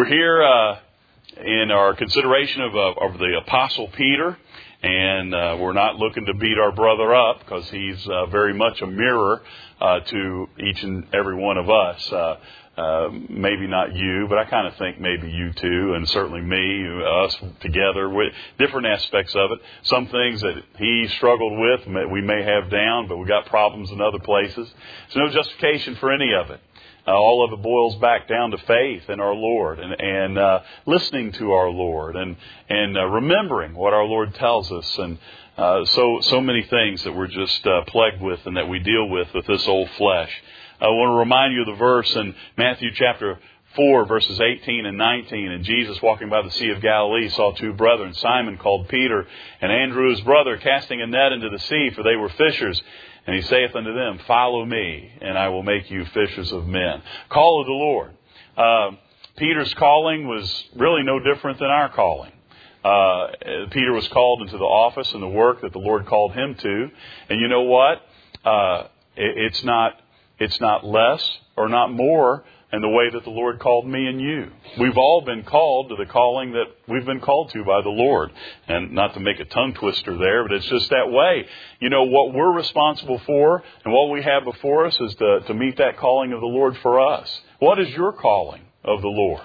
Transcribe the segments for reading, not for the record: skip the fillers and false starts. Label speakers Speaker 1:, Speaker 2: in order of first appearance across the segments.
Speaker 1: We're here in our consideration of the Apostle Peter, and we're not looking to beat our brother up because he's very much a mirror to each and every one of us. Maybe not you, but I kind of think maybe you too, and certainly me, us together, with different aspects of it. Some things that he struggled with, we may have down, but we got problems in other places. There's no justification for any of it. All of it boils back down to faith in our Lord and listening to our Lord and remembering what our Lord tells us, and so many things that we're just plagued with and that we deal with this old flesh. I want to remind you of the verse in Matthew chapter 4, verses 18 and 19. And Jesus, walking by the Sea of Galilee, saw two brethren, Simon called Peter, and Andrew his brother, casting a net into the sea, for they were fishers. And he saith unto them, Follow me, and I will make you fishers of men. Call of the Lord. Peter's calling was really no different than our calling. Peter was called into the office and the work that the Lord called him to. And you know what? It's not less or not more in the way that the Lord called me and you. We've all been called to the calling that we've been called to by the Lord. And not to make a tongue twister there, but it's just that way. You know, what we're responsible for and what we have before us is to meet that calling of the Lord for us. What is your calling of the Lord?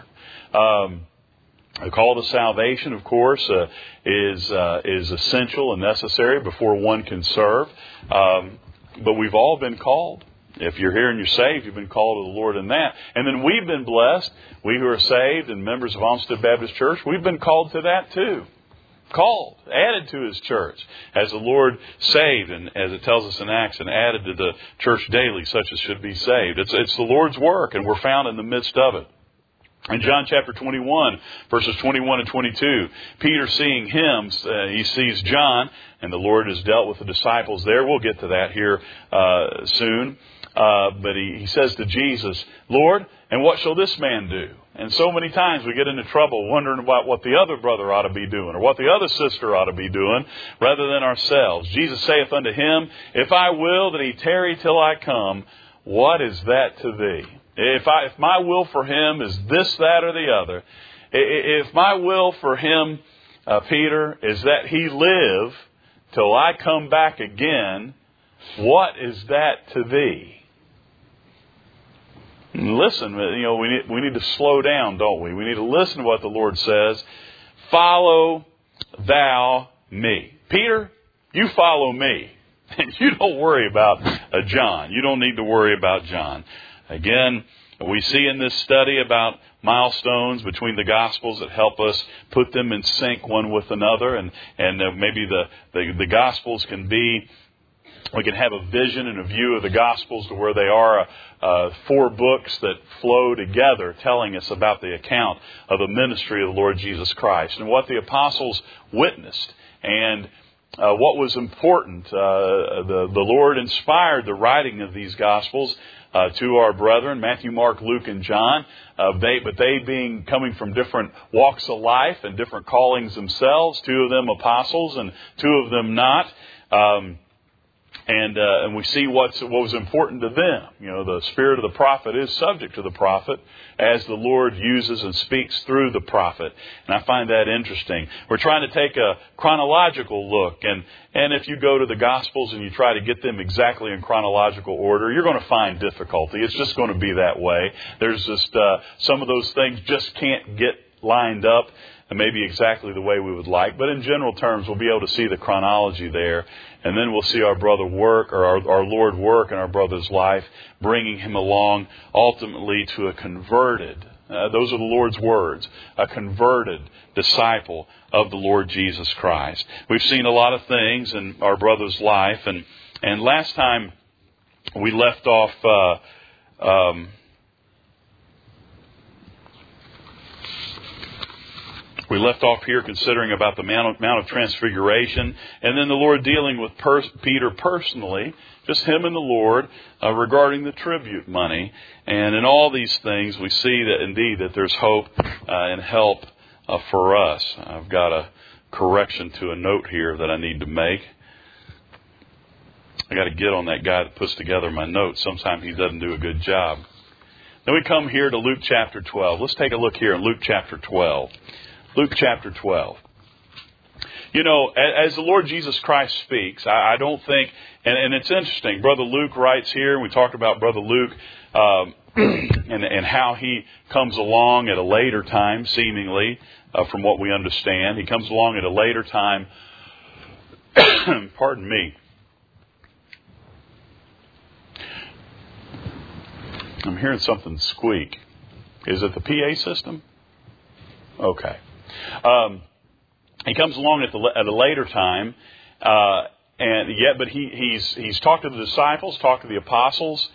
Speaker 1: The call to salvation, of course, is essential and necessary before one can serve. But we've all been called. If you're here and you're saved, you've been called to the Lord in that. And then we've been blessed. We who are saved and members of Olmsted Baptist Church, we've been called to that too. Called, added to His church. As the Lord saved, and as it tells us in Acts, and added to the church daily, such as should be saved. It's the Lord's work, and we're found in the midst of it. In John chapter 21, verses 21 and 22, Peter seeing him, he sees John, and the Lord has dealt with the disciples there. We'll get to that here soon. But he says to Jesus, Lord, and what shall this man do? And so many times we get into trouble wondering about what the other brother ought to be doing or what the other sister ought to be doing rather than ourselves. Jesus saith unto him, If I will that he tarry till I come, what is that to thee? If my will for him is this, that, or the other, if my will for him, Peter, is that he live till I come back again, what is that to thee? Listen, you know, we need to slow down, don't we? We need to listen to what the Lord says. Follow thou me. Peter, you follow me. And you don't worry about John. You don't need to worry about John. Again, we see in this study about milestones between the Gospels that help us put them in sync one with another. And maybe the Gospels can be, we can have a vision and a view of the Gospels to where they are 4 books that flow together telling us about the account of the ministry of the Lord Jesus Christ and what the apostles witnessed and what was important. The Lord inspired the writing of these Gospels to our brethren, Matthew, Mark, Luke, and John. But they being coming from different walks of life and different callings themselves, 2 of them apostles and 2 of them not. And we see what was important to them. You know, the spirit of the prophet is subject to the prophet as the Lord uses and speaks through the prophet. And I find that interesting. We're trying to take a chronological look. And if you go to the Gospels and you try to get them exactly in chronological order, you're going to find difficulty. It's just going to be that way. There's just some of those things just can't get lined up and maybe exactly the way we would like. But in general terms, we'll be able to see the chronology there. And then we'll see our brother work, or our Lord work in our brother's life, bringing him along ultimately to a converted, those are the Lord's words, a converted disciple of the Lord Jesus Christ. We've seen a lot of things in our brother's life. And last time we left off... We left off here considering about the Mount of Transfiguration, and then the Lord dealing with Peter personally, just him and the Lord, regarding the tribute money. And in all these things, we see that indeed that there's hope and help for us. I've got a correction to a note here that I need to make. I got to get on that guy that puts together my notes. Sometimes he doesn't do a good job. Then we come here to Luke chapter 12. Let's take a look here in Luke chapter 12. Luke chapter 12. You know, as the Lord Jesus Christ speaks, I don't think, and it's interesting, Brother Luke writes here, and we talked about Brother Luke, and how he comes along at a later time, seemingly, from what we understand. He comes along at a later time. Pardon me. I'm hearing something squeak. Is it the PA system? Okay. He comes along at a later time, but he's talked to the disciples, talked to the apostles,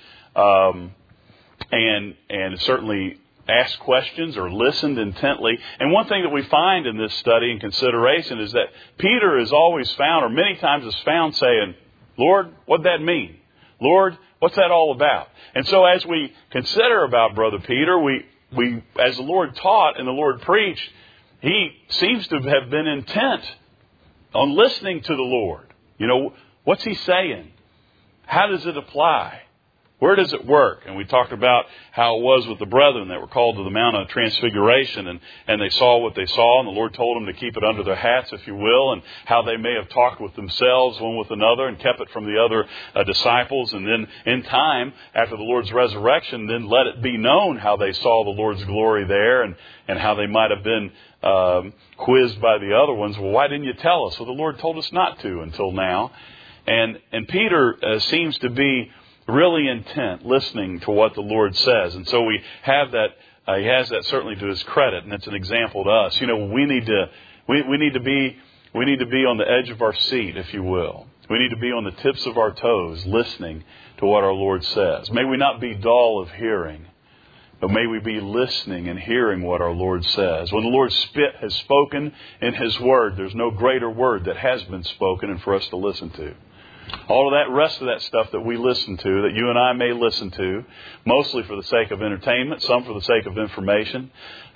Speaker 1: and certainly asked questions or listened intently. And one thing that we find in this study and consideration is that Peter is always found, or many times is found, saying, "Lord, what'd that mean? Lord, what's that all about?" And so as we consider about Brother Peter, we as the Lord taught and the Lord preached, he seems to have been intent on listening to the Lord. You know, what's he saying? How does it apply? Where does it work? And we talked about how it was with the brethren that were called to the Mount of Transfiguration, and they saw what they saw, and the Lord told them to keep it under their hats, if you will, and how they may have talked with themselves, one with another, and kept it from the other disciples. And then in time, after the Lord's resurrection, then let it be known how they saw the Lord's glory there, and how they might have been quizzed by the other ones. Well, why didn't you tell us? Well, the Lord told us not to until now. And Peter seems to be really intent, listening to what the Lord says. And so we have that, he has that certainly to his credit, and it's an example to us. You know, we need to be on the edge of our seat, if you will. We need to be on the tips of our toes, listening to what our Lord says. May we not be dull of hearing, but may we be listening and hearing what our Lord says. When the Lord has spoken in His Word, there's no greater word that has been spoken and for us to listen to. All of that rest of that stuff that we listen to, that you and I may listen to, mostly for the sake of entertainment, some for the sake of information,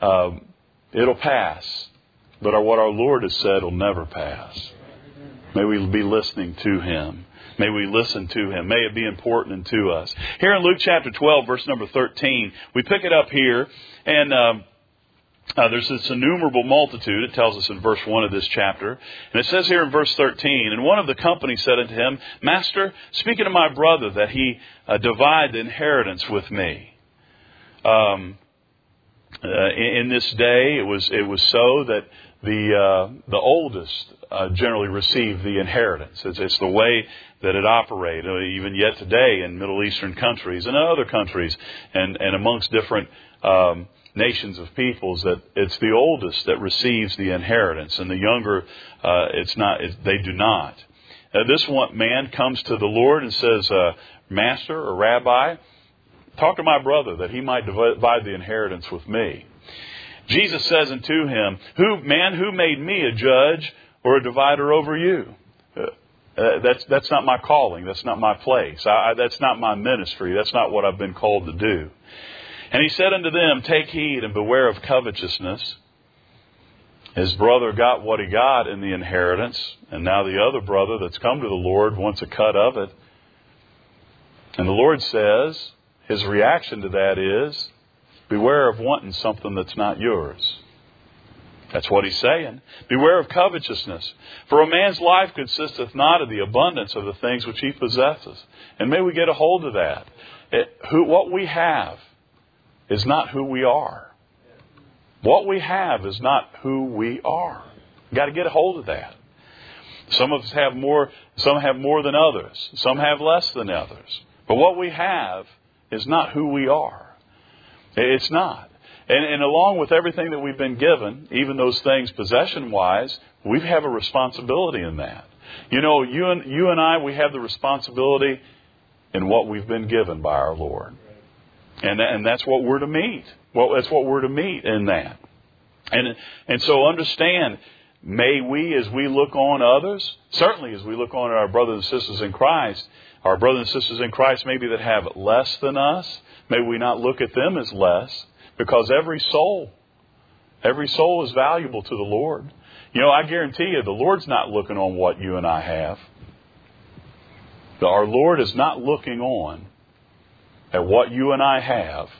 Speaker 1: it'll pass. But what our Lord has said will never pass. May we be listening to Him. May we listen to Him. May it be important to us. Here in Luke chapter 12, verse number 13, we pick it up here, and there's this innumerable multitude, it tells us in verse 1 of this chapter. And it says here in verse 13, "And one of the company said unto him, Master, speaking to my brother, that he divide the inheritance with me." In this day, it was so that the oldest generally received the inheritance. It's the way that it operated, even yet today in Middle Eastern countries and other countries, and amongst different nations of peoples, that it's the oldest that receives the inheritance, and the younger, they do not. This one man comes to the Lord and says, "Master," or "Rabbi, talk to my brother that he might divide the inheritance with me." Jesus says unto him, who made me a judge or a divider over you? That's not my calling. That's not my place. That's not my ministry. That's not what I've been called to do. And he said unto them, "Take heed and beware of covetousness." His brother got what he got in the inheritance, and now the other brother that's come to the Lord wants a cut of it. And the Lord says, his reaction to that is, beware of wanting something that's not yours. That's what he's saying. Beware of covetousness. For a man's life consisteth not of the abundance of the things which he possesses. And may we get a hold of that. What we have is not who we are. What we have is not who we are. You've got to get a hold of that. Some of us have more, some have more than others. Some have less than others. But what we have is not who we are. It's not. And along with everything that we've been given, even those things possession-wise, we have a responsibility in that. You know, you and I, we have the responsibility in what we've been given by our Lord. And that's what we're to meet. Well, that's what we're to meet in that. And so understand, may we, as we look on others, certainly as we look on our brothers and sisters in Christ, our brothers and sisters in Christ maybe that have less than us, may we not look at them as less, because every soul is valuable to the Lord. You know, I guarantee you, the Lord's not looking on what you and I have. Our Lord is not looking on at what you and I have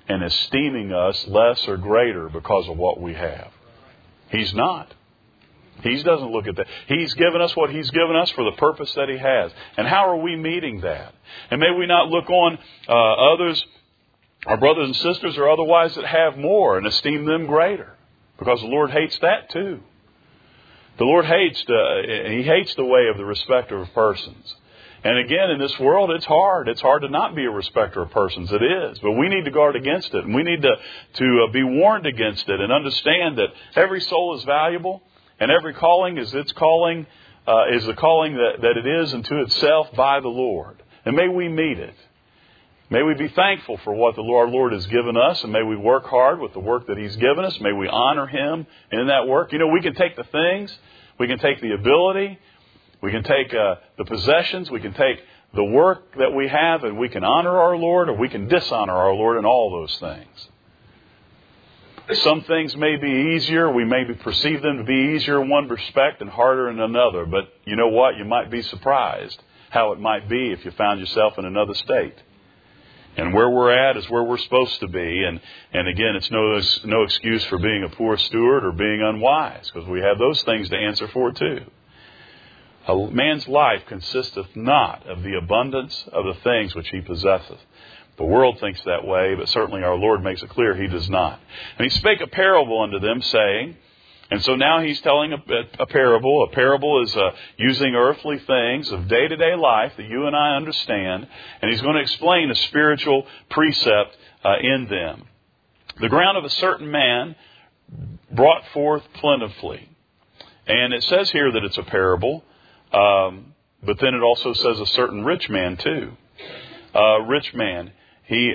Speaker 1: and esteeming us less or greater because of what we have. He's not. He doesn't look at that. He's given us what He's given us for the purpose that He has. And how are we meeting that? And may we not look on others, our brothers and sisters or otherwise that have more, and esteem them greater. Because the Lord hates that too. The Lord hates, He hates the way of the respecter of persons. And again, in this world, it's hard. It's hard to not be a respecter of persons. It is. But we need to guard against it. And we need to be warned against it and understand that every soul is valuable. And every calling is its calling, is the calling that it is unto itself by the Lord. And may we meet it. May we be thankful for what our Lord has given us. And may we work hard with the work that He's given us. May we honor Him in that work. You know, we can take the things. We can take the ability. We can take the possessions. We can take the work that we have, and we can honor our Lord, or we can dishonor our Lord in all those things. Some things may be easier. We may perceive them to be easier in one respect and harder in another. But you know what? You might be surprised how it might be if you found yourself in another state. And where we're at is where we're supposed to be. And again, it's no excuse for being a poor steward or being unwise, because we have those things to answer for too. A man's life consisteth not of the abundance of the things which he possesseth. The world thinks that way, but certainly our Lord makes it clear He does not. And He spake a parable unto them, saying, and so now He's telling a parable. A parable is using earthly things of day-to-day life that you and I understand, and He's going to explain a spiritual precept in them. The ground of a certain man brought forth plentifully. And it says here that it's a parable, but then it also says a certain rich man too. Rich man. He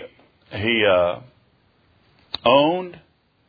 Speaker 1: owned,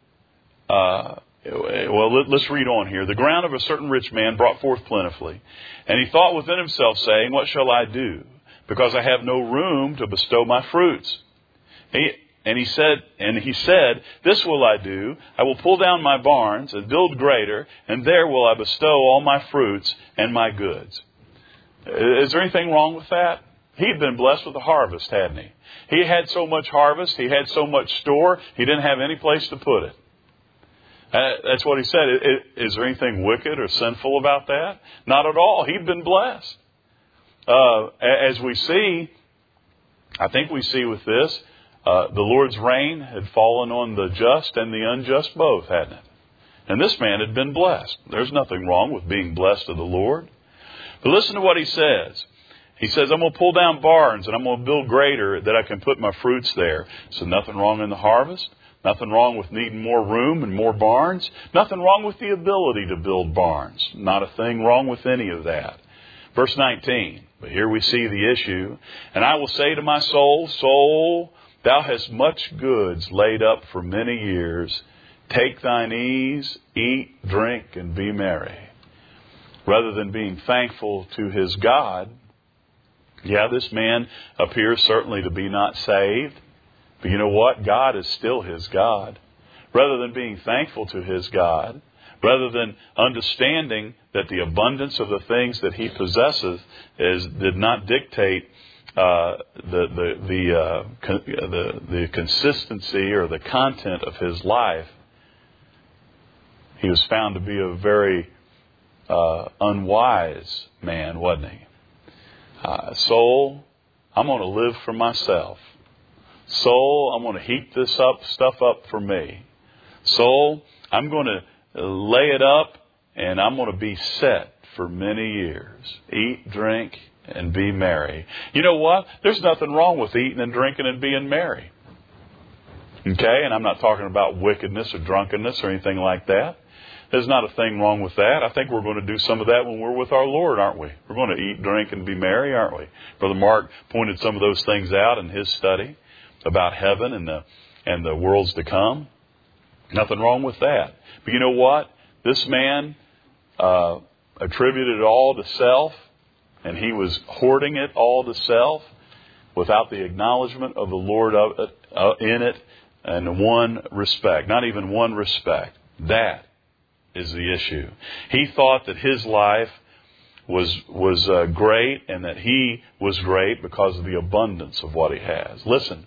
Speaker 1: let's read on here. The ground of a certain rich man brought forth plentifully. And he thought within himself, saying, what shall I do? Because I have no room to bestow my fruits. He said, this will I do. I will pull down my barns and build greater, and there will I bestow all my fruits and my goods. Is there anything wrong with that? He'd been blessed with a harvest, hadn't he? He had so much harvest. He had so much store. He didn't have any place to put it. That's what he said. Is there anything wicked or sinful about that? Not at all. He'd been blessed. As we see, I think we see with this, the Lord's rain had fallen on the just and the unjust both, hadn't it? And this man had been blessed. There's nothing wrong with being blessed of the Lord. But listen to what he says. He says, I'm going to pull down barns and I'm going to build greater that I can put my fruits there. So nothing wrong in the harvest. Nothing wrong with needing more room and more barns. Nothing wrong with the ability to build barns. Not a thing wrong with any of that. Verse 19. But here we see the issue. And I will say to my soul, soul, thou hast much goods laid up for many years. Take thine ease, eat, drink, and be merry. Rather than being thankful to his God, this man appears certainly to be not saved. But you know what? God is still his God. Rather than being thankful to his God, rather than understanding that the abundance of the things that he possesses did not dictate the consistency or the content of his life, he was found to be a very unwise man, wasn't he? Soul, I'm going to live for myself. Soul, I'm going to heap this stuff up for me. Soul, I'm going to lay it up and I'm going to be set for many years. Eat, drink, and be merry. You know what? There's nothing wrong with eating and drinking and being merry. Okay? And I'm not talking about wickedness or drunkenness or anything like that. There's not a thing wrong with that. I think we're going to do some of that when we're with our Lord, aren't we? We're going to eat, drink, and be merry, aren't we? Brother Mark pointed some of those things out in his study about heaven and the worlds to come. Nothing wrong with that. But you know what? This man attributed it all to self, and he was hoarding it all to self without the acknowledgement of the Lord in it in one respect. Not even one respect. That is the issue. He thought that his life was great and that he was great because of the abundance of what he has. Listen,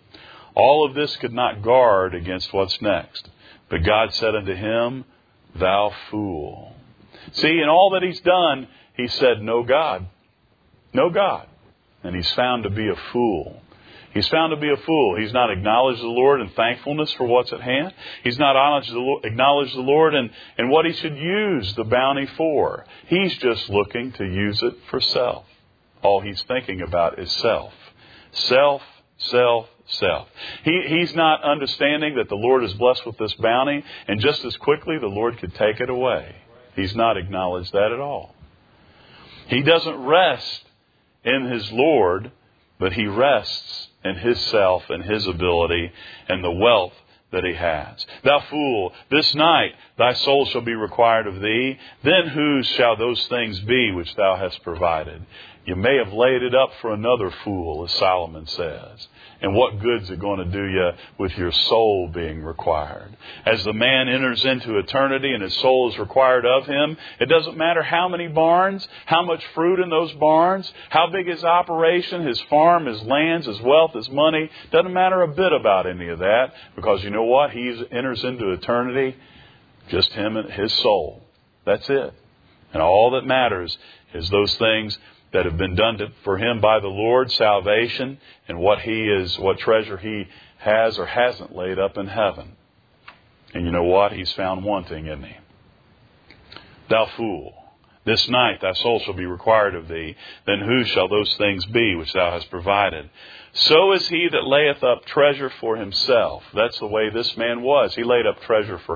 Speaker 1: All of this could not guard against what's next. But God said unto him, Thou fool. See, in all that he's done, he said, No God. No God. And he's found to be a fool. He's found to be a fool. He's not acknowledged the Lord in thankfulness for what's at hand. He's not acknowledged the Lord in what he should use the bounty for. He's just looking to use it for self. All he's thinking about is self. Self, self, self. He's not understanding that the Lord is blessed with this bounty, and just as quickly the Lord could take it away. He's not acknowledged that at all. He doesn't rest in his Lord, but he rests in his self and his ability and the wealth that he has. Thou fool, this night thy soul shall be required of thee. Then whose shall those things be which thou hast provided? You may have laid it up for another fool, as Solomon says. And what good's it going to do you with your soul being required? As the man enters into eternity and his soul is required of him, it doesn't matter how many barns, how much fruit in those barns, how big his operation, his farm, his lands, his wealth, his money. Doesn't matter a bit about any of that, because you know what? He enters into eternity, just him and his soul. That's it. And all that matters is those things that have been done for him by the Lord, salvation, and what treasure he has or hasn't laid up in heaven. And you know what? He's found wanting, isn't he? Thou fool, this night thy soul shall be required of thee. Then whose shall those things be which thou hast provided? So is he that layeth up treasure for himself. That's the way this man was. He laid up treasure for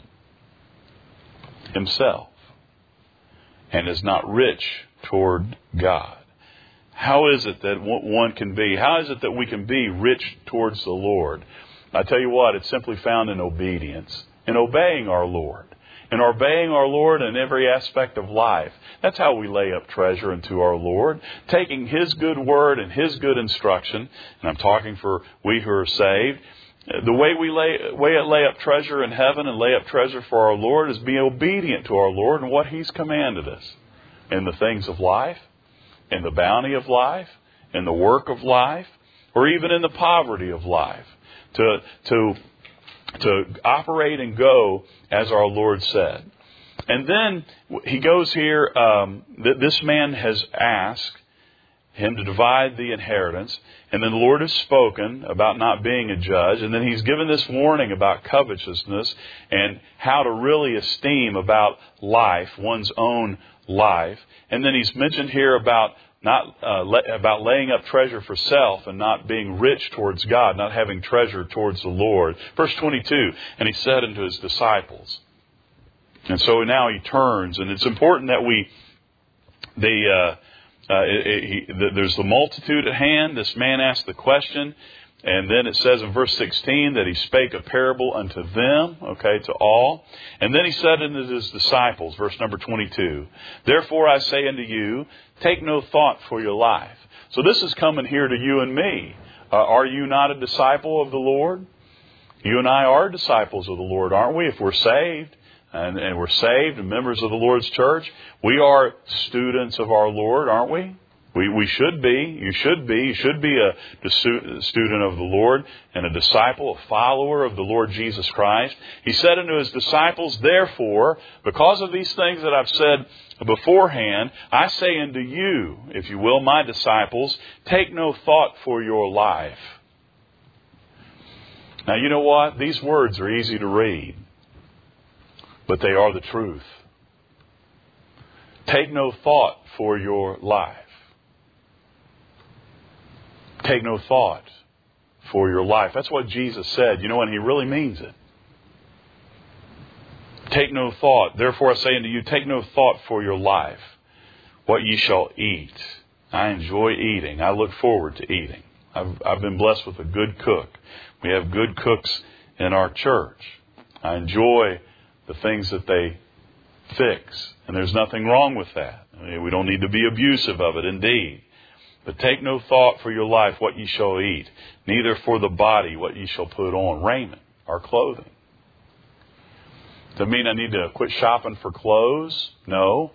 Speaker 1: himself, and is not rich toward God. How is it that one can be? How is it that we can be rich towards the Lord? I tell you what, it's simply found in obedience, in obeying our Lord, in obeying our Lord in every aspect of life. That's how we lay up treasure unto our Lord, taking His good word and His good instruction. And I'm talking for we who are saved. The way we lay up treasure in heaven and lay up treasure for our Lord is be obedient to our Lord and what He's commanded us. In the things of life, in the bounty of life, in the work of life, or even in the poverty of life. To operate and go as our Lord said. And then he goes here, this man has asked him to divide the inheritance. And then the Lord has spoken about not being a judge. And then he's given this warning about covetousness and how to really esteem about life, one's own life. And then he's mentioned here about about laying up treasure for self and not being rich towards God, not having treasure towards the Lord. Verse 22, and he said unto his disciples. And so now he turns, and it's important that there's the multitude at hand. This man asked the question. And then it says in verse 16 that he spake a parable unto them, to all. And then he said unto his disciples, verse number 22, Therefore I say unto you, take no thought for your life. So this is coming here to you and me. Are you not a disciple of the Lord? You and I are disciples of the Lord, aren't we? If we're saved, and we're saved and members of the Lord's church, we are students of our Lord, aren't we? We should be. You should be. You should be a student of the Lord and a disciple, a follower of the Lord Jesus Christ. He said unto his disciples, Therefore, because of these things that I've said beforehand, I say unto you, if you will, my disciples, take no thought for your life. Now, you know what? These words are easy to read, but they are the truth. Take no thought for your life. Take no thought for your life. That's what Jesus said, and He really means it. Take no thought. Therefore I say unto you, take no thought for your life, what ye shall eat. I enjoy eating. I look forward to eating. I've been blessed with a good cook. We have good cooks in our church. I enjoy the things that they fix, and there's nothing wrong with that. We don't need to be abusive of it, indeed. But take no thought for your life, what ye shall eat, neither for the body, what ye shall put on, raiment or clothing. Does it mean I need to quit shopping for clothes? No.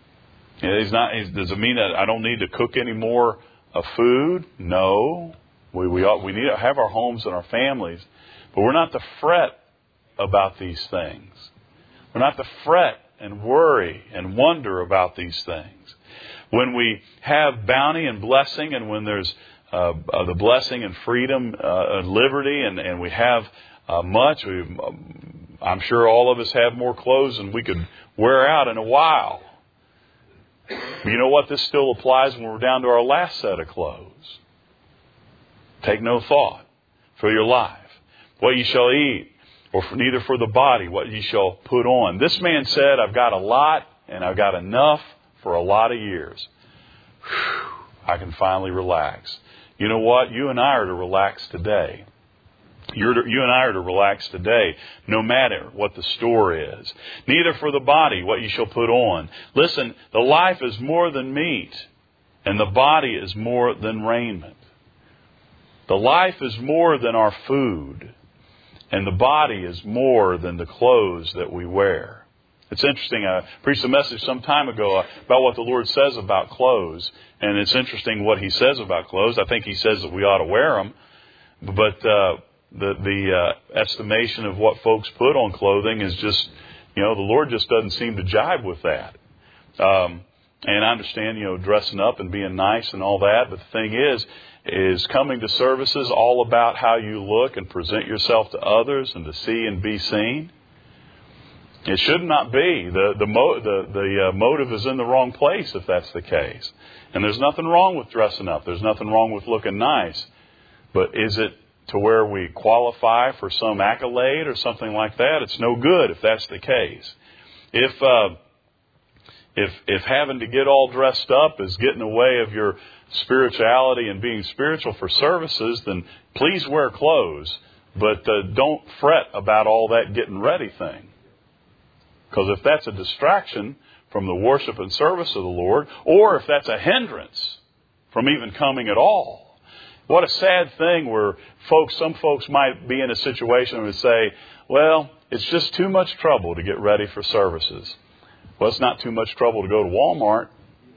Speaker 1: Does it mean that I don't need to cook any more food? No. We need to have our homes and our families, but we're not to fret about these things. We're not to fret and worry and wonder about these things. When we have bounty and blessing, and when there's the blessing and freedom and liberty, and we have much, I'm sure all of us have more clothes than we could wear out in a while. But you know what? This still applies when we're down to our last set of clothes. Take no thought for your life, what you shall eat, or neither for the body, what you shall put on. This man said, I've got a lot, and I've got enough for a lot of years. Whew, I can finally relax. You know what? You and I are to relax today. You and I are to relax today, no matter what the store is. Neither for the body, what you shall put on. Listen, the life is more than meat, and the body is more than raiment. The life is more than our food, and the body is more than the clothes that we wear. It's interesting. I preached a message some time ago about what the Lord says about clothes, and it's interesting what He says about clothes. I think He says that we ought to wear them, but the estimation of what folks put on clothing is just, the Lord just doesn't seem to jive with that. And I understand, dressing up and being nice and all that, but the thing is coming to services all about how you look and present yourself to others and to see and be seen. It should not be. The motive is in the wrong place if that's the case. And there's nothing wrong with dressing up. There's nothing wrong with looking nice. But is it to where we qualify for some accolade or something like that? It's no good if that's the case. If having to get all dressed up is getting in the way of your spirituality and being spiritual for services, then please wear clothes. But don't fret about all that getting ready thing. Because if that's a distraction from the worship and service of the Lord, or if that's a hindrance from even coming at all, what a sad thing where some folks might be in a situation where they say, well, it's just too much trouble to get ready for services. Well, it's not too much trouble to go to Walmart.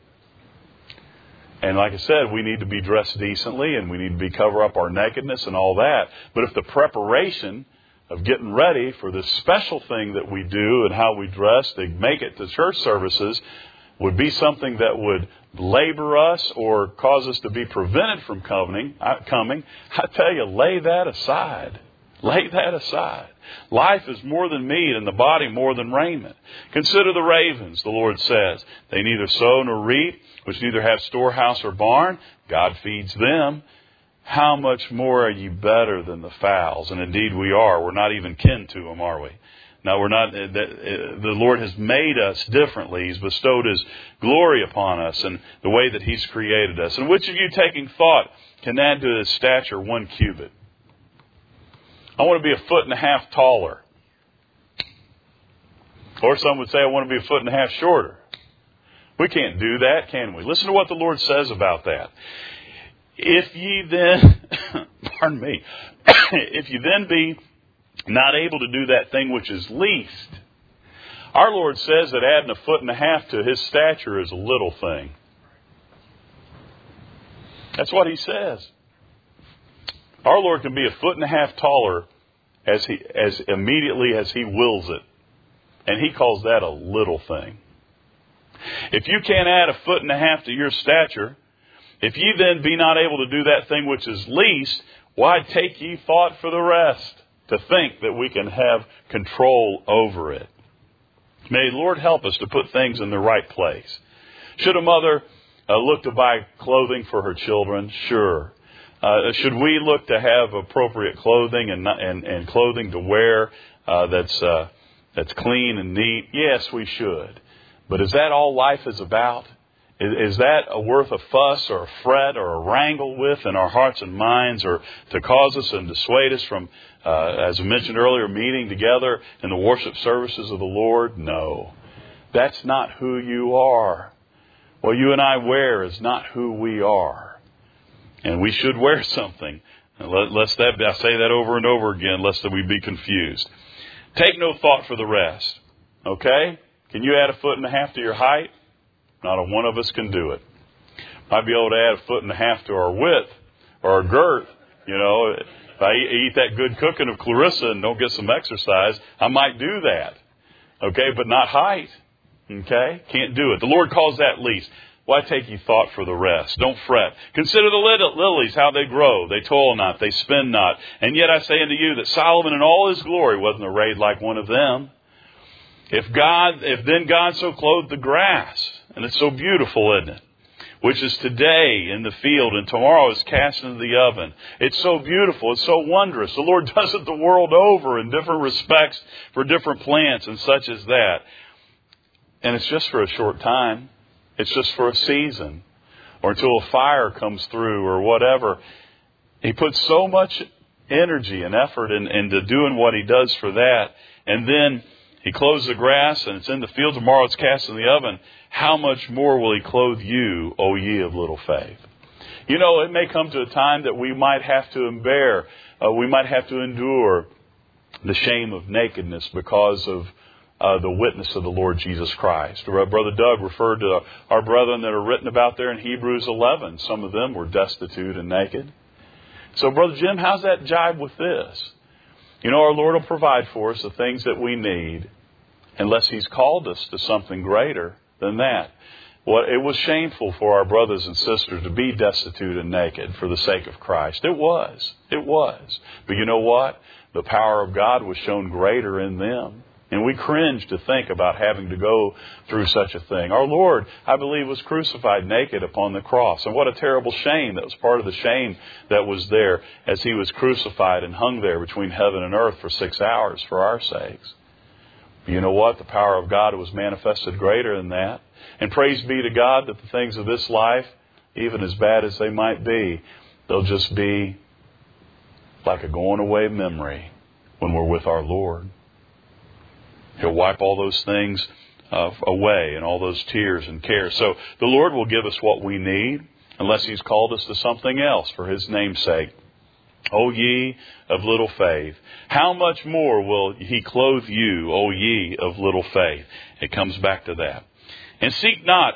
Speaker 1: And like I said, we need to be dressed decently, and we need to cover up our nakedness and all that. But if the preparation of getting ready for this special thing that we do and how we dress to make it to church services would be something that would labor us or cause us to be prevented from coming, I tell you, lay that aside. Lay that aside. Life is more than meat, and the body more than raiment. Consider the ravens, the Lord says. They neither sow nor reap, which neither have storehouse or barn. God feeds them. How much more are you better than the fowls? And indeed we are. We're not even kin to them, are we? No, we're not. The Lord has made us differently. He's bestowed His glory upon us and the way that He's created us. And which of you, taking thought, can add to His stature 1 cubit? I want to be 1.5 feet taller. Or some would say, I want to be 1.5 feet shorter. We can't do that, can we? Listen to what the Lord says about that. If ye then, pardon me, if you then be not able to do that thing which is least, our Lord says that adding 1.5 feet to His stature is a little thing. That's what He says. Our Lord can be 1.5 feet taller as immediately as He wills it. And He calls that a little thing. If you can't add 1.5 feet to your stature, if ye then be not able to do that thing which is least, why take ye thought for the rest, to think that we can have control over it? May the Lord help us to put things in the right place. Should a mother look to buy clothing for her children? Sure. Should we look to have appropriate clothing and clothing to wear that's clean and neat? Yes, we should. But is that all life is about? Is that a worth a fuss or a fret or a wrangle with in our hearts and minds, or to cause us and dissuade us from, as I mentioned earlier, meeting together in the worship services of the Lord? No. That's not who you are. What you and I wear is not who we are. And we should wear something. I say that over and over again, lest that we be confused. Take no thought for the rest. Okay? Can you add 1.5 feet to your height? Not a one of us can do it. Might be able to add 1.5 feet to our width or our girth, You know, if I eat that good cooking of Clarissa and don't get some exercise, I might do that. Okay, but not height. Okay, can't do it. The Lord calls that least. Why take ye thought for the rest? Don't fret. Consider the lilies, how they grow. They toil not, they spin not. And yet I say unto you that Solomon in all his glory wasn't arrayed like one of them. If then God so clothed the grass, and it's so beautiful, isn't it? Which is today in the field and tomorrow is cast into the oven. It's so beautiful. It's so wondrous. The Lord does it the world over in different respects for different plants and such as that. And it's just for a short time. It's just for a season or until a fire comes through or whatever. He puts so much energy and effort into doing what he does for that. And then he clothes the grass and it's in the field. Tomorrow it's cast in the oven. How much more will he clothe you, O ye of little faith? You know, it may come to a time that we might have to we might have to endure the shame of nakedness because of the witness of the Lord Jesus Christ. Brother Doug referred to our brethren that are written about there in Hebrews 11. Some of them were destitute and naked. So, Brother Jim, how's that jibe with this? You know, our Lord will provide for us the things that we need unless He's called us to something greater than that. Well, it was shameful for our brothers and sisters to be destitute and naked for the sake of Christ. It was. It was. But you know what? The power of God was shown greater in them. And we cringe to think about having to go through such a thing. Our Lord, I believe, was crucified naked upon the cross. And what a terrible shame. That was part of the shame that was there as He was crucified and hung there between heaven and earth for 6 hours for our sakes. But you know what? The power of God was manifested greater than that. And praise be to God that the things of this life, even as bad as they might be, they'll just be like a going away memory when we're with our Lord. He'll wipe all those things away and all those tears and cares. So the Lord will give us what we need unless He's called us to something else for His name's sake. O ye of little faith, how much more will He clothe you, O ye of little faith? It comes back to that. And seek not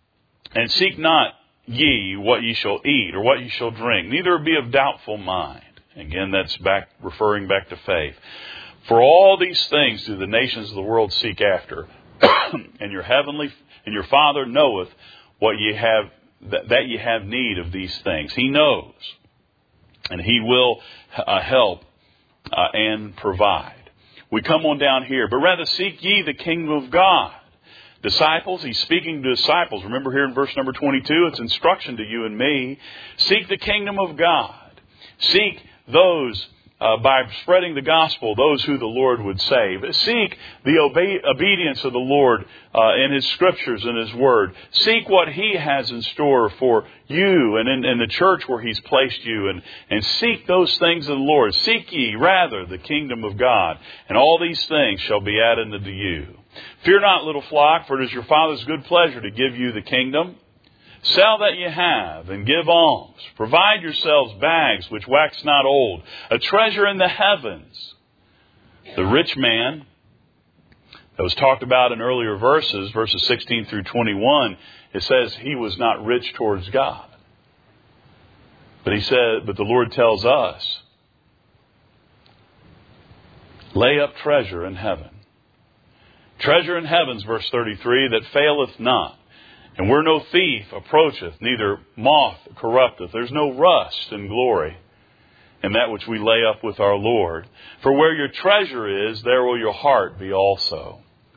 Speaker 1: ye what ye shall eat or what ye shall drink, neither be of doubtful mind. Again, that's referring back to faith. For all these things do the nations of the world seek after, and your Father knoweth what ye have, that ye have need of these things. He knows, and He will help and provide. We come on down here, but rather seek ye the kingdom of God. Disciples, He's speaking to disciples. Remember here in verse number 22, it's instruction to you and me. Seek the kingdom of God. Seek those by spreading the gospel, those who the Lord would save. Seek the obedience of the Lord in His scriptures and His word. Seek what He has in store for you and in the church where He's placed you. And seek those things of the Lord. Seek ye rather the kingdom of God. And all these things shall be added unto you. Fear not, little flock, for it is your Father's good pleasure to give you the kingdom. Sell that ye have, and give alms. Provide yourselves bags which wax not old, a treasure in the heavens. The rich man that was talked about in earlier verses 16 through 21, it says he was not rich towards God. But the Lord tells us, lay up treasure in heaven. Treasure in heavens, verse 33, that faileth not. And where no thief approacheth, neither moth corrupteth. There's no rust in glory in that which we lay up with our Lord. For where your treasure is, there will your heart be also.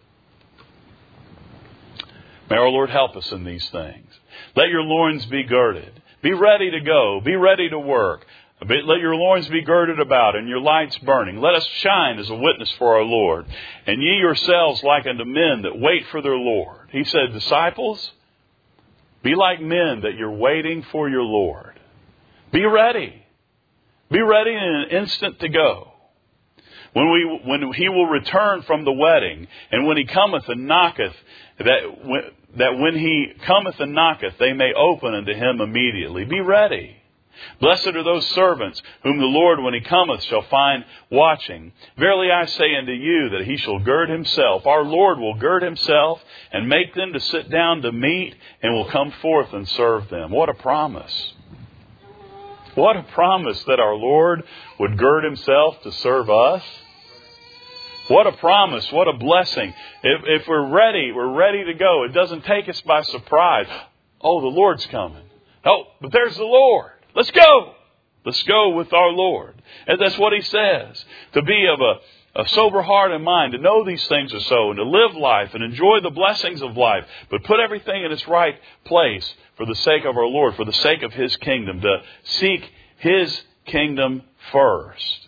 Speaker 1: May our Lord help us in these things. Let your loins be girded. Be ready to go. Be ready to work. Let your loins be girded about and your lights burning. Let us shine as a witness for our Lord. And ye yourselves like unto men that wait for their Lord. He said, disciples, be like men that you're waiting for your Lord. Be ready. Be ready in an instant to go. When He will return from the wedding, and when He cometh and knocketh, that when He cometh and knocketh, they may open unto Him immediately. Be ready. Blessed are those servants whom the Lord, when He cometh, shall find watching. Verily I say unto you that He shall gird Himself. Our Lord will gird Himself and make them to sit down to meat, and will come forth and serve them. What a promise. What a promise that our Lord would gird Himself to serve us. What a promise. What a blessing. If we're ready to go. It doesn't take us by surprise. Oh, the Lord's coming. Oh, but there's the Lord. Let's go. Let's go with our Lord. And that's what He says. To be of a sober heart and mind, to know these things are so, and to live life and enjoy the blessings of life, but put everything in its right place for the sake of our Lord, for the sake of His kingdom, to seek His kingdom first.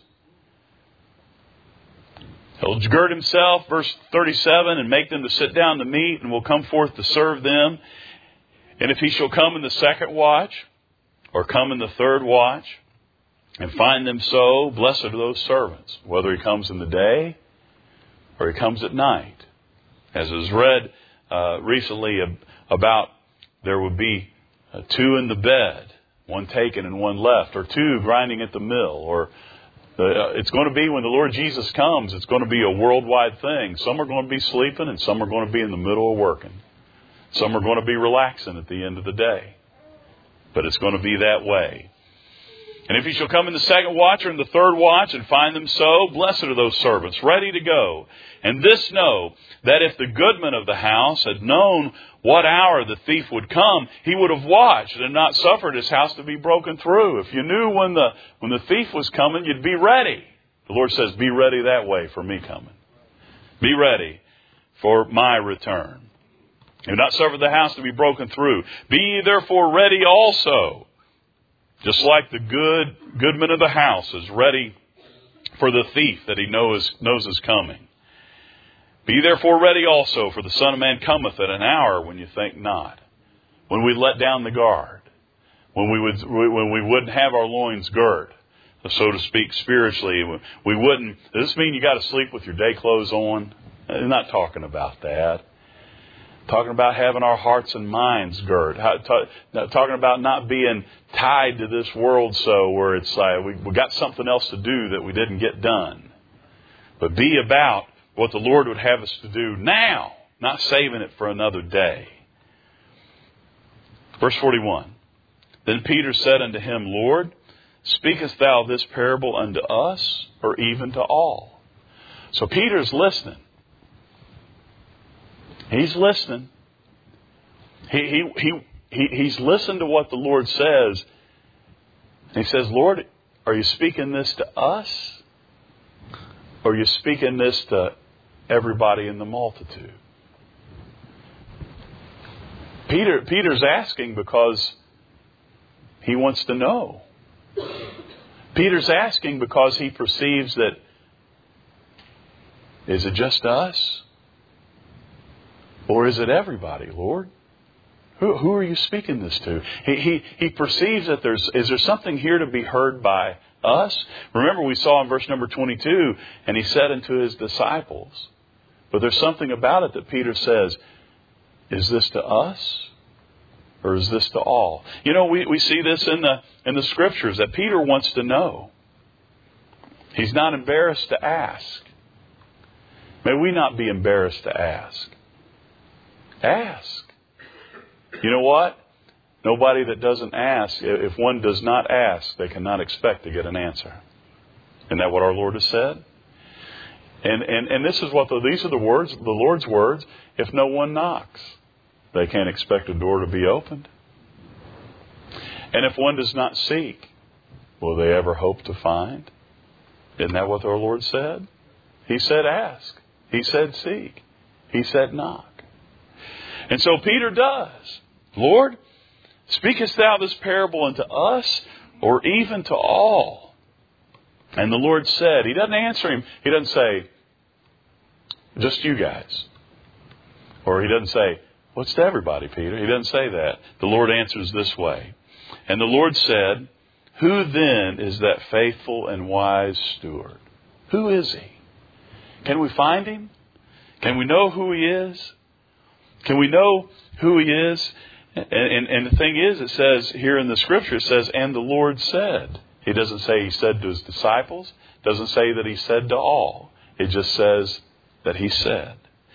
Speaker 1: He'll gird Himself, verse 37, and make them to sit down to meat, and will come forth to serve them. And if He shall come in the second watch, or come in the third watch, and find them so, blessed are those servants, whether He comes in the day or He comes at night. As was read recently about there would be two in the bed, one taken and one left, or two grinding at the mill, or it's going to be when the Lord Jesus comes, it's going to be a worldwide thing. Some are going to be sleeping and some are going to be in the middle of working. Some are going to be relaxing at the end of the day. But it's going to be that way. And if He shall come in the second watch or in the third watch and find them so, blessed are those servants, ready to go. And this know, that if the goodman of the house had known what hour the thief would come, he would have watched and not suffered his house to be broken through. If you knew when the thief was coming, you'd be ready. The Lord says, be ready that way for me coming. Be ready for my return. Do not suffer the house to be broken through. Be ye therefore ready also. Just like the goodman of the house is ready for the thief that he knows is coming. Be therefore ready also, for the Son of Man cometh at an hour when you think not. When we let down the guard. When we wouldn't have our loins girt, so to speak, spiritually. We wouldn't. Does this mean you got to sleep with your day clothes on? I'm not talking about that. Talking about having our hearts and minds girt. Talking about not being tied to this world so where it's like we got something else to do that we didn't get done. But be about what the Lord would have us to do now, not saving it for another day. Verse 41. Then Peter said unto Him, Lord, speakest Thou this parable unto us, or even to all? So Peter's listening. He's listening. He's listened to what the Lord says. And he says, Lord, are you speaking this to us? Or are you speaking this to everybody in the multitude? Peter's asking because he wants to know. Peter's asking because he perceives that, is it just us? Or is it everybody, Lord? Who are you speaking this to? He perceives that is there something here to be heard by us? Remember we saw in verse number 22, and He said unto His disciples. But there's something about it that Peter says, is this to us? Or is this to all? You know, we see this in the Scriptures that Peter wants to know. He's not embarrassed to ask. May we not be embarrassed to ask. Ask. You know what? Nobody that doesn't ask, if one does not ask, they cannot expect to get an answer. Isn't that what our Lord has said? And this is what these are the words, the Lord's words. If no one knocks, they can't expect a door to be opened. And if one does not seek, will they ever hope to find? Isn't that what our Lord said? He said ask. He said seek. He said knock. And so Peter does. Lord, speakest Thou this parable unto us, or even to all? And the Lord said, He doesn't answer him. He doesn't say, just you guys. Or He doesn't say, what's to everybody, Peter? He doesn't say that. The Lord answers this way. And the Lord said, who then is that faithful and wise steward? Who is he? Can we find him? Can we know who he is? Can we know who he is? And the thing is, it says here in the Scripture, it says, and the Lord said. He doesn't say He said to His disciples. It doesn't say that He said to all. It just says that He said.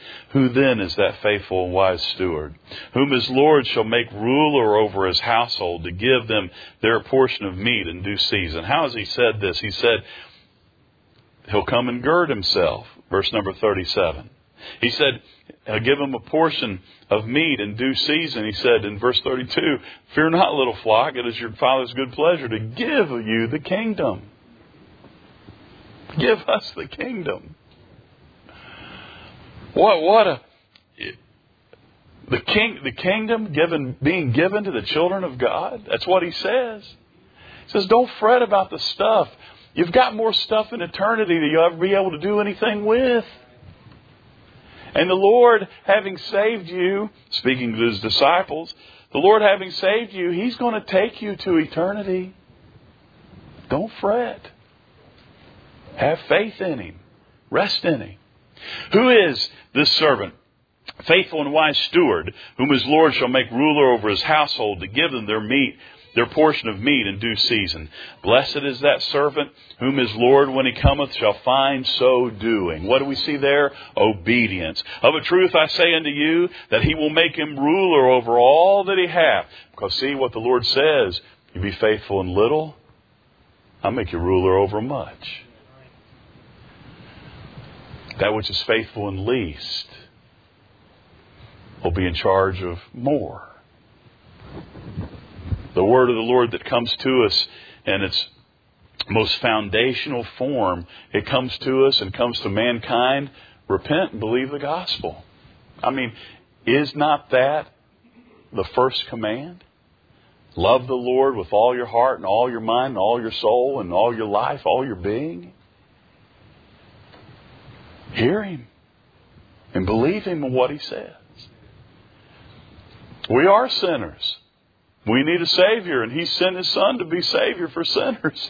Speaker 1: Who then is that faithful and wise steward, whom his Lord shall make ruler over his household, to give them their portion of meat in due season? How has he said this? He said, he'll come and gird himself. Verse number 37. He said, I'll give him a portion of meat in due season. He said in verse 32, fear not, little flock, it is your Father's good pleasure to give you the kingdom. Give us the kingdom. The kingdom being given to the children of God. That's what he says. He says, don't fret about the stuff. You've got more stuff in eternity that you'll ever be able to do anything with. And the Lord, having saved you, speaking to his disciples, the Lord having saved you, he's going to take you to eternity. Don't fret. Have faith in him. Rest in him. Who is this servant, faithful and wise steward, whom his Lord shall make ruler over his household, to give them their portion of meat in due season? Blessed is that servant whom his Lord, when he cometh, shall find so doing. What do we see there? Obedience. Of a truth I say unto you, that he will make him ruler over all that he hath. Because see what the Lord says, you be faithful in little, I'll make you ruler over much. That which is faithful in least will be in charge of more. The word of the Lord that comes to us in its most foundational form, it comes to us and comes to mankind. Repent and believe the gospel. I mean, is not that the first command? Love the Lord with all your heart and all your mind and all your soul and all your life, all your being. Hear him and believe him in what he says. We are sinners. We need a Savior, and he sent his Son to be Savior for sinners.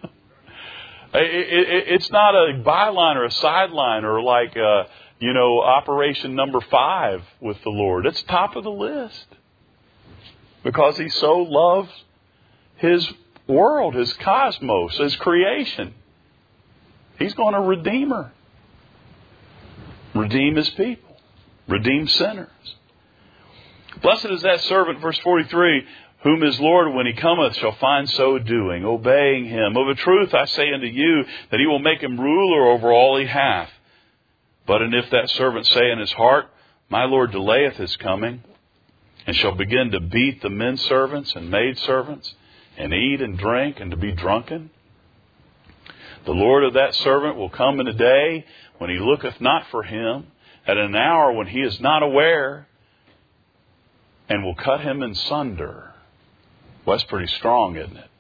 Speaker 1: It's not a byline or a sideline or like, Operation number 5 with the Lord. It's top of the list. Because he so loves his world, his cosmos, his creation. He's going to redeem her. Redeem his people. Redeem sinners. Blessed is that servant, verse 43, whom his Lord, when he cometh, shall find so doing, obeying him. Of a truth I say unto you, that he will make him ruler over all he hath. But and if that servant say in his heart, my Lord delayeth his coming, and shall begin to beat the men servants and maid servants, and eat and drink, and to be drunken, the Lord of that servant will come in a day when he looketh not for him, at an hour when he is not aware, and will cut him in sunder. Well, that's pretty strong, isn't it?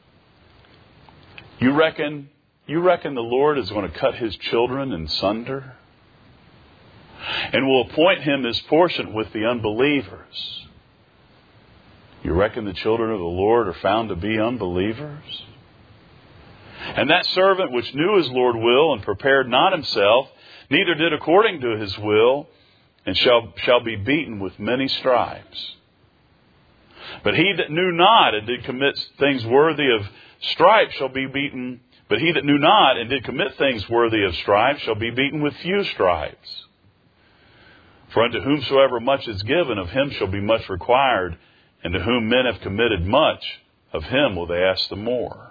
Speaker 1: You reckon the Lord is going to cut his children in sunder? And will appoint him his portion with the unbelievers? You reckon the children of the Lord are found to be unbelievers? And that servant which knew his Lord will, and prepared not himself, neither did according to his will, and shall be beaten with many stripes. But he that knew not and did commit things worthy of stripes shall be beaten. But he that knew not and did commit things worthy of stripes shall be beaten with few stripes. For unto whomsoever much is given, of him shall be much required. And to whom men have committed much, of him will they ask the more.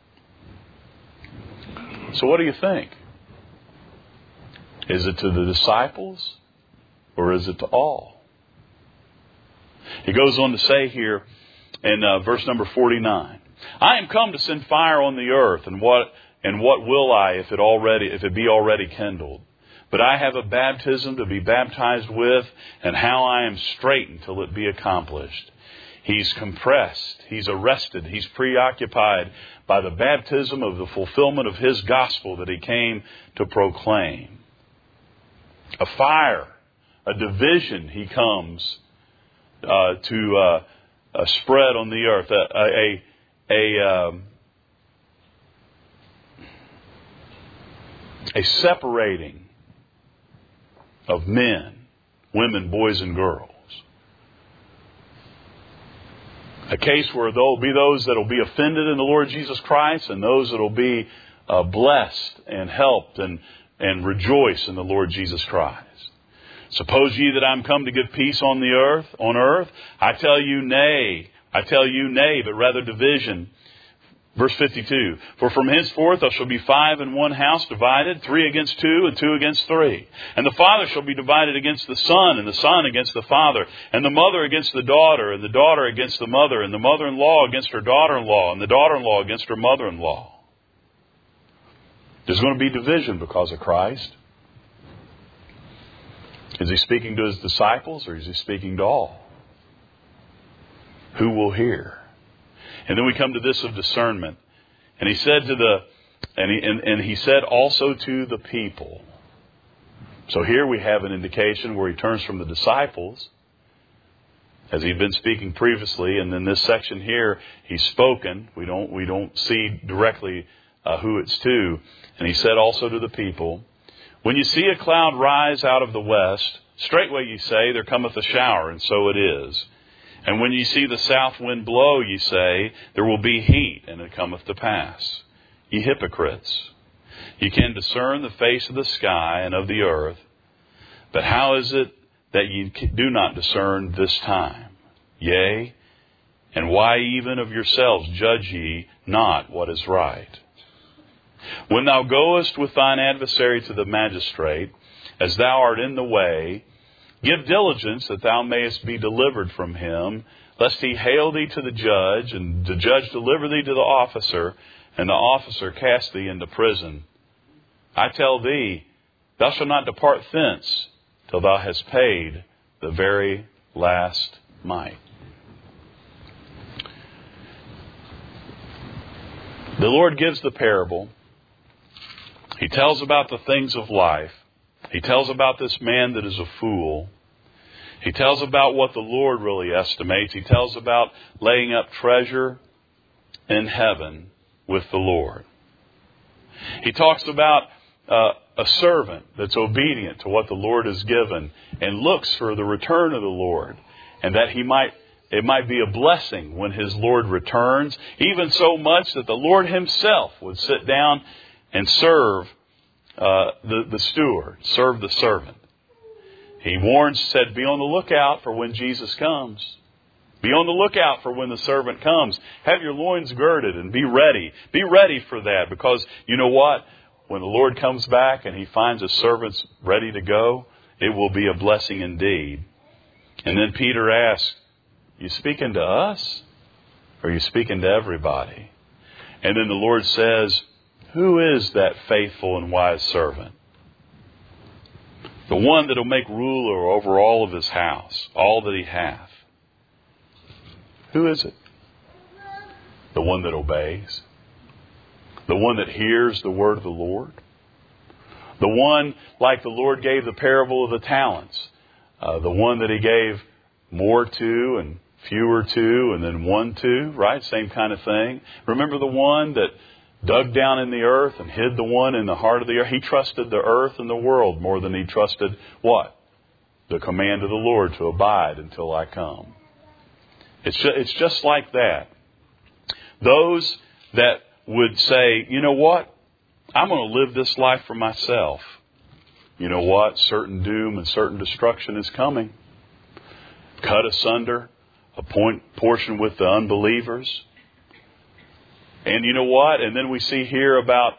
Speaker 1: So what do you think? Is it to the disciples? Or is it to all? He goes on to say here in verse number 49, I am come to send fire on the earth, and what will I if it be already kindled? But I have a baptism to be baptized with, and how I am straitened till it be accomplished. He's compressed, he's arrested, he's preoccupied by the baptism of the fulfillment of his gospel that he came to proclaim. A fire, a division he comes to spread on the earth, a separating of men, women, boys, and girls. A case where there will be those that will be offended in the Lord Jesus Christ, and those that will be blessed and helped and rejoice in the Lord Jesus Christ. Suppose ye that I am come to give peace on earth? I tell you, nay. I tell you, nay, but rather division. Verse 52, for from henceforth there shall be 5 in one house divided, 3 against 2, and 2 against 3. And the father shall be divided against the son, and the son against the father, and the mother against the daughter, and the daughter against the mother, and the mother-in-law against her daughter-in-law, and the daughter-in-law against her mother-in-law. There's going to be division because of Christ. Is he speaking to his disciples, or is he speaking to all? Who will hear? And then we come to this of discernment. And he said he said also to the people. So here we have an indication where he turns from the disciples, as he'd been speaking previously, and then this section here, he's spoken. We don't see directly who it's to. And he said also to the people, when you see a cloud rise out of the west, straightway ye say, there cometh a shower, and so it is. And when ye see the south wind blow, ye say, there will be heat, and it cometh to pass. Ye hypocrites, ye can discern the face of the sky and of the earth, but how is it that ye do not discern this time? Yea, and why even of yourselves judge ye not what is right? When thou goest with thine adversary to the magistrate, as thou art in the way, give diligence that thou mayest be delivered from him, lest he hale thee to the judge, and the judge deliver thee to the officer, and the officer cast thee into prison. I tell thee, thou shalt not depart thence till thou hast paid the very last mite. The Lord gives the parable. He tells about the things of life. He tells about this man that is a fool. He tells about what the Lord really estimates. He tells about laying up treasure in heaven with the Lord. He talks about a servant that's obedient to what the Lord has given and looks for the return of the Lord, and that it might be a blessing when his Lord returns, even so much that the Lord himself would sit down and serve the steward, serve the servant. He said, be on the lookout for when Jesus comes. Be on the lookout for when the servant comes. Have your loins girded and be ready. Be ready for that, because you know what? When the Lord comes back and he finds his servants ready to go, it will be a blessing indeed. And then Peter asks, you speaking to us, or are you speaking to everybody? And then the Lord says, who is that faithful and wise servant? The one that will make ruler over all of his house, all that he hath. Who is it? The one that obeys. The one that hears the word of the Lord. The one, like the Lord gave the parable of the talents. The one that he gave more to and fewer to, and then one to, right? Same kind of thing. Remember the one that dug down in the earth and hid the one in the heart of the earth? He trusted the earth and the world more than he trusted what? The command of the Lord to abide until I come. It's just like that. Those that would say, you know what? I'm going to live this life for myself. You know what? Certain doom and certain destruction is coming. Cut asunder, a portion with the unbelievers. And you know what? And then we see here about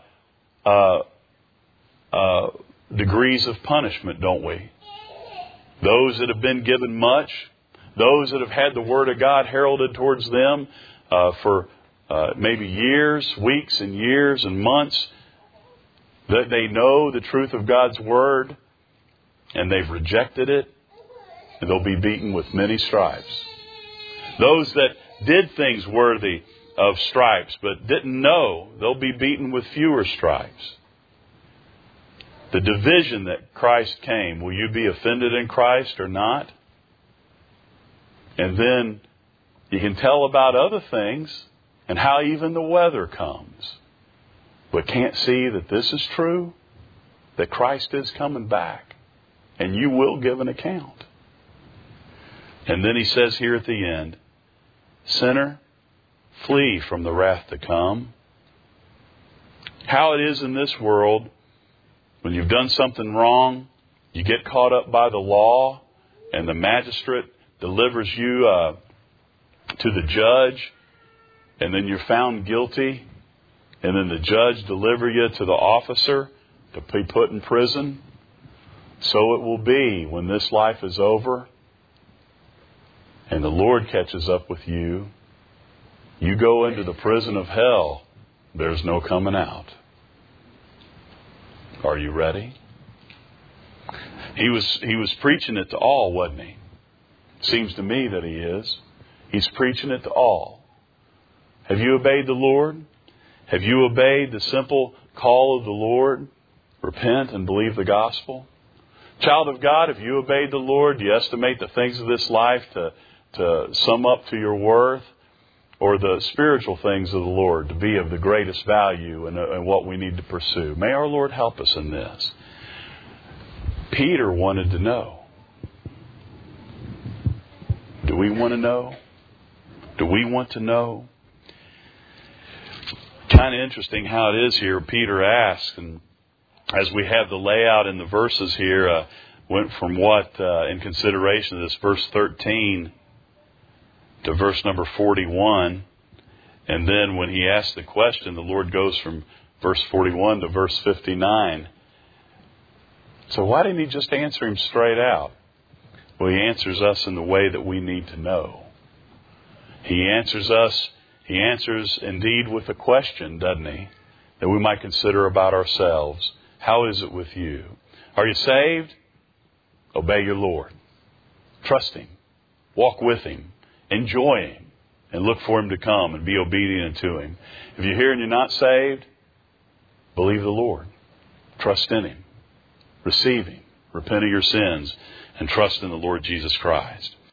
Speaker 1: degrees of punishment, don't we? Those that have been given much, those that have had the Word of God heralded towards them for maybe years, weeks and years and months, that they know the truth of God's Word and they've rejected it, and they'll be beaten with many stripes. Those that did things worthy of stripes but didn't know, they'll be beaten with fewer stripes. The division that Christ came, will you be offended in Christ or not? And then you can tell about other things and how even the weather comes, but can't see that this is true, that Christ is coming back, and you will give an account. And then he says here at the end, sinner, flee from the wrath to come. How it is in this world, when you've done something wrong, You get caught up by the law, and the magistrate delivers you to the judge, and then you're found guilty, and then the judge delivers you to the officer to be put in prison. So it will be when this life is over and the Lord catches up with you. You go into the prison of hell. There's no coming out. Are you ready? He was preaching it to all, wasn't he? Seems to me that he is. He's preaching it to all. Have you obeyed the Lord? Have you obeyed the simple call of the Lord? Repent and believe the gospel. Child of God, have you obeyed the Lord? Do you estimate the things of this life to sum up to your worth? Or the spiritual things of the Lord to be of the greatest value and what we need to pursue? May our Lord help us in this. Peter wanted to know. Do we want to know? Do we want to know? Kind of interesting how it is here. Peter asks, and as we have the layout in the verses here, went from what, in consideration of this, verse 13 to verse number 41. And then when he asks the question, the Lord goes from verse 41 to verse 59. So why didn't he just answer him straight out? Well, he answers us in the way that we need to know. He answers indeed with a question, doesn't he? That we might consider about ourselves. How is it with you? Are you saved? Obey your Lord. Trust Him. Walk with Him. Enjoy Him. And look for Him to come and be obedient to Him. If you're here and you're not saved, believe the Lord. Trust in Him. Receive Him. Repent of your sins. And trust in the Lord Jesus Christ.